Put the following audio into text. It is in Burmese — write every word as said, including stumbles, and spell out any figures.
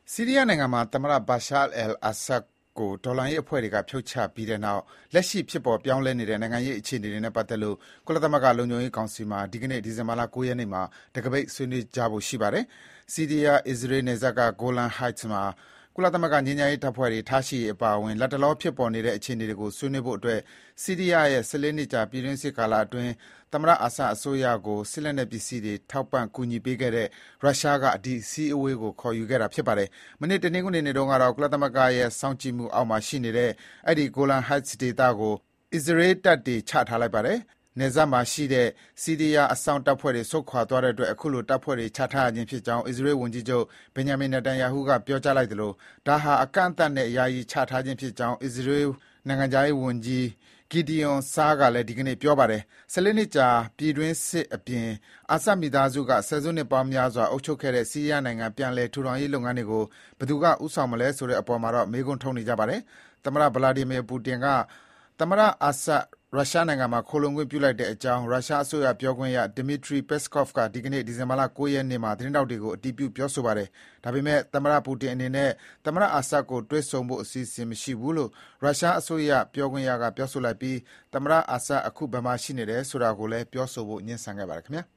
ဆီးရီးယားနိုင်ငံမှာသမ္မတ Bashar al-Assad ကိုတော်လှန်ရေးအဖွဲ့တွေကဖြုတ်ချပြီးတဲ့နောက်လက်ရှိဖြစ်ပေါ်ပြောင်းလဲနေတဲ့နိုင်ငံရေးအခြေအနေတွေနဲ့ပတ်သက်လို့ကုလသမဂ္ဂလုံခြုံရေးကောင်စီမှာဒီကနေ့ဒီဇင်ဘာလ ၉ ရက်နေ့မှာတံခါးပိတ်ဆွေးနွေးကြဖို့ရှိပါတယ်။ဆီးရီးယား-အစ္စရေးနယ်စပ်က Golan Heights မှာကုလသမဂ္ဂငြိမ်းချမ်းရေးတပ်ဖွဲ့တွေထားရှိရေးအပါအဝင်လတ်တလောဖြစ်ပေါ်နေတဲ့အခြေအနေတွေကိုဆွေးနွေးဖို့အတွက်ဆီးရီးယားရဲ့ ၁၄ နှစ်ကြာပြည်တွင်းစစ်ကာလအတွင်းသမ္မတ Assad အစိုးရကိုစစ်လက်နက်ပစ္စည်းတွေထောက်ပံ့ကူညီပေးခဲ့တဲ့ရုရှားကဒီအစည်းအဝေးကိုခေါ်ယူခဲ့တာဖြစ်ပါတယ်။မနေ့တနင်္ဂနွေနေ့တုန်းကတော့ကုလသမဂ္ဂရဲ့စောင့်ကြည့်မှုအောက်မှာရှိနေတဲ့အဲဒီ Golan Heights ဒေသကိုအစ္စရေးတပ်တွေချထားလိုက်ပါတယ်။နယ်စပ်မှာရှိတဲ့ဆီးရီးယားအစောင့်တပ်ဖွဲ့တွေဆုတ်ခွာသွားတဲ့အတွက်အခုလိုတပ်ဖွဲ့တွေချထားရခြင်းဖြစ်ကြောင်းအစ္စရေးဝန်ကြီးချုပ် Benjamin Netanyahu ကပြောကြားလိုက်သလိုဒါဟာအကန့်အသတ်နဲ့ယာယီချထားခြင်းဖြစ်ကြောင်းအစ္စရေးနိုင်ငံခြားရေးဝန်ကြီး Gideon Sa'ar ကလည်းဒီကနေ့ပြောပါတယ်။၁၄ နှစ်ကြာပြည်တွင်းစစ်အပြင်အာဆတ်မိသားစုကဆယ်စုနှစ်ပေါင်းများစွာအုပ်ချုပ်ခဲ့တဲ့ဆီးရီးယားနိုင်ငံပြန်လည်ထူထောင်ရေးလုပ်ငန်းတွေကိုဘယ်သူကဦးဆောင်မလဲဆိုတဲ့အပေါ်မှာတော့မေးခွန်းထုတ်နေကြပါတယ်။သမ္မတ Vladimir Putin ကသမ္မတ Assad ရုရှားနိုင်ငံမှာခိုလှုံခွင့်ပြုလိုက်တဲ့အကြောင်းရုရှားအစိုးရပြောခွင့်ရ Dmitry Peskov ကဒီကနေ့ဒီဇင်ဘာလ ၉ ရက်နေ့မှာသတင်းထောက်တွေကိုအတည်ပြုပြောဆိုပါတယ်။ဒါပေမဲ့သမ္မတပူတင်အနေနဲ့သမ္မတ Assad ကိုတွေ့ဆုံဖို့အစီအစဉ်မရှိဘူးလို့ရုရှားအစိုးရပြောခွင့်ရကပြောဆိုလိုက်ပြီးသမ္မတ Assad အခုဘယ်မှာရှိနေတယ်ဆိုတာကိုလည်းပြောဆိုဖို့ငြင်းဆန်ခဲ့ပါတယ်ခင်ဗျာ။